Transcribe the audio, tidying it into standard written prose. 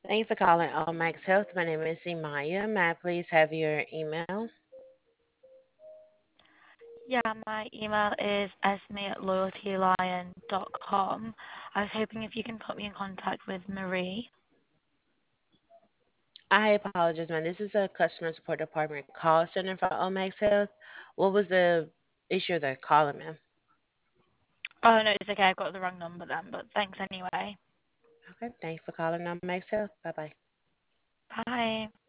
Thank you for calling Max Health. My name is Imaya. May I please have your email? Yeah, my email is esme@loyaltylion.com. I was hoping if you can put me in contact with Marie. I apologize, man. This is a customer support department call center for Max Health. What was the issue they're calling, ma'am? Oh, no, it's okay. I got the wrong number then, but thanks anyway. Okay, thank you for calling Max Health. Bye bye. Bye.